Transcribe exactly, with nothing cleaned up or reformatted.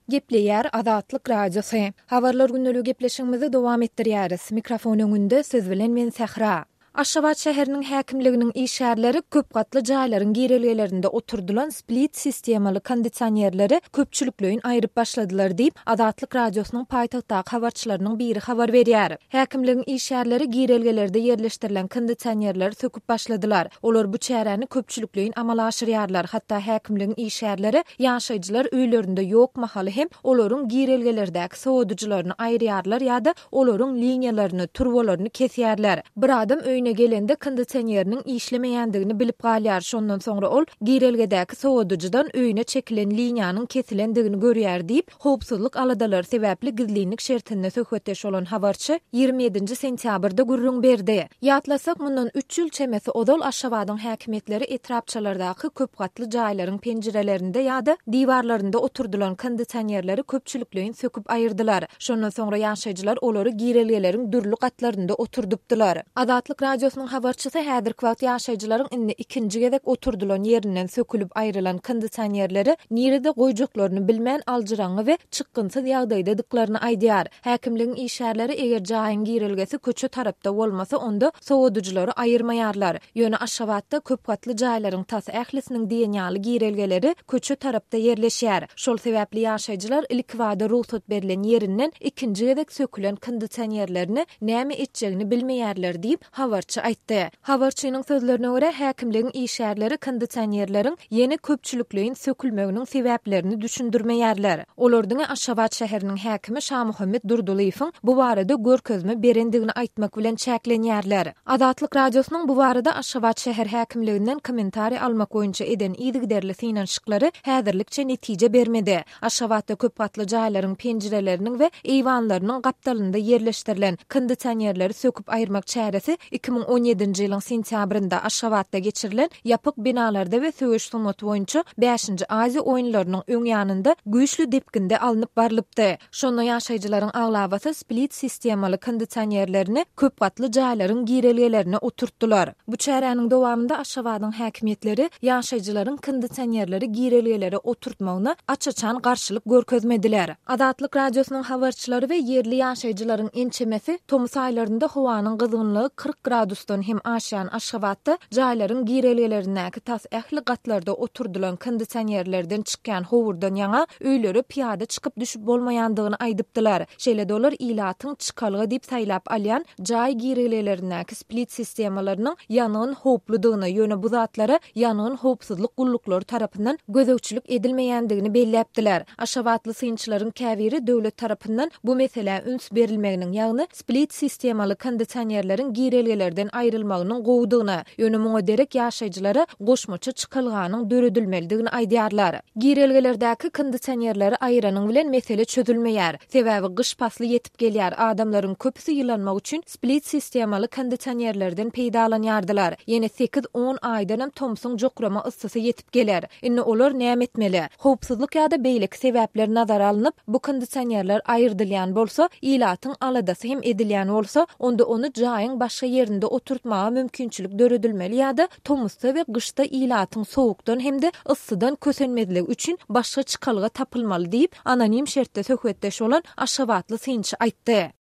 Gepleýär Azatlyk Radiosu. Habarlar günnälik gepleşigimizi dowam etdirýäris. Mikrofon öňünde söz bilen men Sahra. Aşgabat şäheriniň häkimliginiň işgärleri köp gatly jaýlaryň girelgelerinde oturdulan split sistemaly kondisionerleri köpçülikleýin aýryp başladylar diýip Azatlyk Radiosynyň paýtagtdaky habarçylarynyň biri habar berýär. Häkimligiň işgärleri girelgelerde ýerleşdirilen kondisionerleri söküp başladylar. Olar bu çäreni köpçülikleýin amala aşyrýarlar. Hatda häkimligiň işgärleri ýaşaýjylar öýlerinde ýok mahaly hem olaryň girelgelerdäki sowadyjylaryny aýrýarlar ýa-da olaryň liniýalaryny, turbolaryny kesýärler. Bir adam öýüne gelende kondisioneriniň işlemeýändigini bilip galýar. Şondan soňra ol girelgedäki sowadyjydan öýüne çekilen liniýanyň kesilendigini görýär diýip howpsuzlyk aladalar sebäpli gizlilik şertinde söhbetdeş bolan habarçy ýygrimi ýedinji sentýabrda gürrüň berdi. Ýatlasak mundan üç ýyl çemesi odol Aşgabatyň häkimetleri etrapçalardaky köp gatly jaýlaryň penjirelerinde ýa-da diwarlarynda oturdulan kondisionerleri köpçülikleýin söküp aýyrdylar. Şondan soňra ýaşaýjylar olary girelgeleriň dürli gatlarynda oturdypdylar. Azatlyk Radiosynyň habarçysy häzirki wagt ýaşaýjylaryň indi ikinji gezek oturdulan ýerinden sökülüp aýrylan kondisionerleri nirede goýjaklaryny bilmän aljyraňy we çykgynsyz ýagdaýda dyklaryny aýdýar. Häkimligiň işgärleri eger jaýyň girelgesi köçe tarapda bolmasa onda sowadyjylary aýyrmaýarlar. Ýöne Aşgabatda köp gatly jaýlaryň tas ählisiniň diýenýaly girelgeleri köçe tarapda ýerleşýär. Şol sebäpli ýaşaýjylar ilk wada ruhsat berilen ýerinden ikinji gezek sökülen kondisionerlerini näme etjegini bilmeýärler diýip habarçy aýtdy. Habarçynyň sözlerine görä häkimligiň işgärleri kondisionerleriň ýeni köpçülikleýin sökülmeginiň sebäplerini düşündirmeýärler. Olardyň Aşgabat şäheriniň häkimi Şah Muhammed Durdulyň bu barada görkezme berendigini aýtmak bilen çäklenýärler. Azatlyk Radiosynyň bu barada Aşgabat şäher häkimliginden kommentari almak boýunça eden ýygyderli synanşyklary häzirlikçe netije bermedi. Aşgabatda köp gatly jaýlaryň penjireleriniň we eýwanlarynyň gapdalynda ýerleşdirilen kondisionerleri söküp aýyrmak çäresi iki bin on ýedinji ýylyň sentýabrynda Aşgabatda geçirilen ýapyk binalarda we söwüş sunaty boýunça beşinji Aziýa oýunlarynyň öň ýanynda güýçlü depkinde alınıp barlypdy. Şonda ýaşaýjylaryň aglabasy split sistemaly kondisionerlerini köp gatly jaýlaryň girelgelerine oturtdular. Bu çäreniň dowamında Aşgabatyň häkimetleri ýaşaýjylaryň kondisionerleri girelgelere oturtmagyna açaçan garşylyk görkezmediler. Azatlyk Radiosynyň habarçylary we ýerli ýaşaýjylaryň ençemesi Tomus aýlarynda howanyň gyzgynlygy kırk gradusdan hem aşan Aşgabatda jaýlaryň girelgelerindäki tas ähli gatlarda oturdulan kondisionerlerden çykýan howurdan ýaňa öýleri piýada çykyp düşüp bolmaýandygyny aýdypdylar. Şeýle dolar ilatyň çykalygy diýip saýlap alýan jaý girelgelerindäki split sistemalarynyň ýanyň howpludygyny ýöne bu zatlara ýanyň howpsuzlyk gullukları tarapyndan gözegçilik edilmeýändigini belläpdiler. Aşgabatly synçylaryň käbiri döwlet tarapyndan bu mesele üns berilmeginiň ýagny split sistemaly kondisionerleriň girelgelerden aýrylmagynyň gowudygyny ýöne muňa derek ýaşaýjylara goşmaça çykylganyň döredilmelidigini aýdýarlar. Girelgelerdäki kondisionerleri aýyranyň bilen mesele çözülmeýär. Sebäbi gyş pasly ýetip gelýär. Adamlaryň köpüsi ýylanmak üçin split sistemaly kondisionerlerden peýdalanýardylar. Ýene sekiz on aýdanam Tomsuň jokrama ıssysy ýetip geler. Indi olar näme etmeli? Howpsuzlyk ýa-da beýleki sebäpler nazara alınıp bu kondisionerler aýırdylýan bolsa, ilatyň aladasy hem edilýän bolsa, onda onu jaýyň başga ýerinde oturtmaga mümkinçilik döredilmeli ýa-da Tomusda we gyşda ilatyň sowukdan hemde ıssydan kösenmediligi üçin başga çykalyga tapylmaly diýip anonim şertde söhbetdeş bolan Aşgabatly synçy aýtdy.